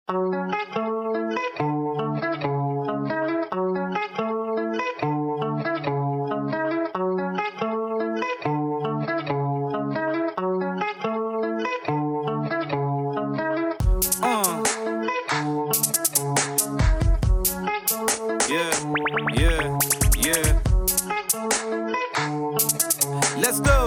Let's go.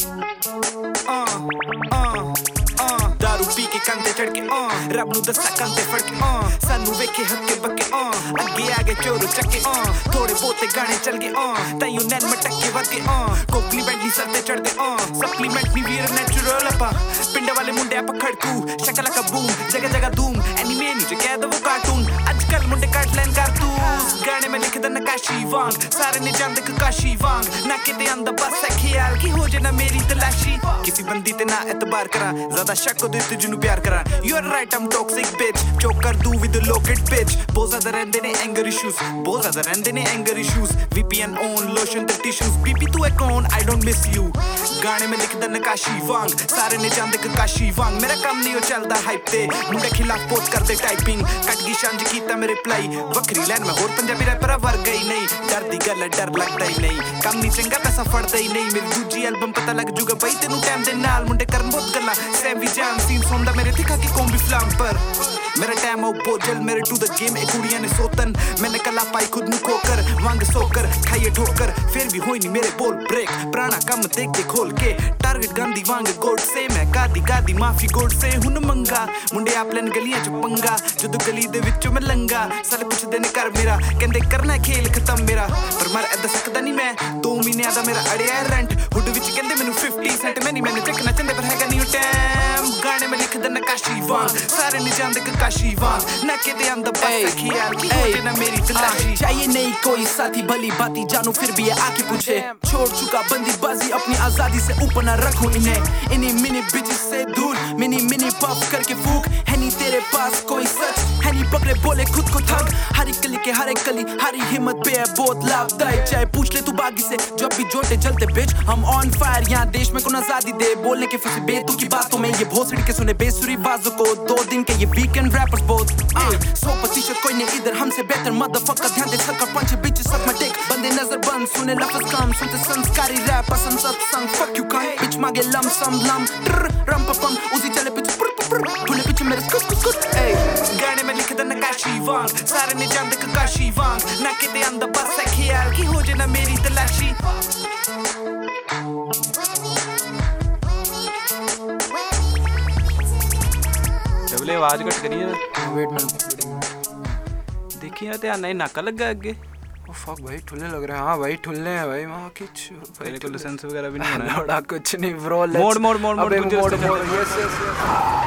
दारू P के कंधे चढ़ के रब नू दसा कंधे फड़ के सानू वेखे हक्के बक्के अगे आगे चोर चक्के थोड़े बहुते गाने चल गए ताइयों नैन मटके वध के कॉम्प्लीमेंट नी सर ते चढ़ दे सप्लीमेंट नी वीर नेचुरल अपा पिंड वाले मुंडे आप खड़कू शकला का बूम जगह जगह धूम एनीमे नी जो कह दो वो कार्टून आजकल मुंडे काट लैन कारतूस गाने में लिख द नकाशी वांग सारे ने जान दे काशी वांग ना किते अंदर बस है ख्याल की हो जाए ना मेरी तलाशी किसी बंदी ते ना एतबार करा ज्यादा शक को दे तुझे प्यार करा you are right I am toxic bitch choke कर दूं विद द लोकेट पिच बहुत ज्यादा रहंदे ने एंगर इश्यूज बहुत ज्यादा रहंदे ने anger issues VPN on lotion the tissues BP तू है कौन आई डोंट मिस यू गाने में लिख द नकाशी वांग सारे ने जान दे काशी वांग मेरा काम नहीं हो चलदा हाइप ते मुंडे खिलाफ पोस्ट कर दे टाइपिंग कट गई शंज कीता मेरे रिप्लाई वखरी लाइन में और पंजाबी रैपर वर गई नहीं डर दी गल डर लगदा ही नहीं काम नहीं चंगा पैसा फड़दा ही नहीं मेरी दूजी एल्बम पता लग जूगा भाई तेनू टाइम दे नाल मुंडे करन बहुत गल्ला सेवी जान सीन सोंदा मेरे दिखा की कॉम्बी फ्लाम पर मेरा टाइम हो बोझल मेरे टू द गेम ए कुड़ियां ने सोतन मैंने कला पाई खुद नु खोकर वांग सोकर खाइए ठोकर फिर भी होई नहीं मेरे बोल ब्रेक पुराना काम देख के खोल के टारगेट गांधी वांग गोड से मैं गादी माफी गोड से हुन मंगा मुंडे आपलन गलियां च पंगा जदों गली दे विचों मैं लंगा साले पुछदे ने कर मेरा कहंदे करना खेल खत्म मेरा पर मर ऐदा सकदा नहीं मैं 2 महीने दा मेरा अड़िया रेंट हुड विच कहंदे मैनू 50 सेंट मैंने चकना चंदे पर हैगा नहीं टाइम गाने में लिख द नकाशी वांग सारे ने जान दे काशी वांग ना के अंदर बस ख्याल की हो जाए ना मेरी तलाशी चाहिए नहीं कोई साथी भली बाती जानू फिर भी ये आके पूछे छोड़ चुका बंदीबाजी अपनी आजादी से ऊपर ना रखो इन्हें मिनी बिचेस से दूर मिनी पफ करके फूक है नहीं तेरे पास कोई सच है नहीं पकड़े बोले खुद को थक हर एक कली हरी हिम्मत पे है बहुत लाभदायक चाहे पूछ ले तू बागी से जब भी जोटे जलते बिच हम ऑन फायर यहाँ देश में को आजादी दे बोलने के फिर बेतु की बातों में ये भोसड़ी के सुने बेसुरी बाजों को 2 दिन के ये वीकेंड रैपर्स बहुत 100% कोई नहीं इधर हमसे बेहतर मदरफकर ध्यान दे सकर पंच बिच सब में टेक बंदे नजर बंद सुने लफ्ज कम सुनते संस्कारी रैप पसंद सत्संग फक यू कांट बिच मांगे लम सम लम रम पम उसी चले पिच भूले पीछे मेरे कुछ गाने में लिख द नकाशी वांग सारे ने जान दे काशी वांग ना किते अंदर बस है ख्याल की हो जाए ना मेरी तलाशी डबले आवाज घट करिए वेट मैन देखिए ध्यान नहीं नाका लगा अगे ओ फक भाई ठुल्ले लग रहे हैं हां भाई ठुल्ले हैं भाई वहां कुछ तेरे को लाइसेंस वगैरह भी नहीं होना लोड़ा कुछ नहीं ब्रो मोड़ यस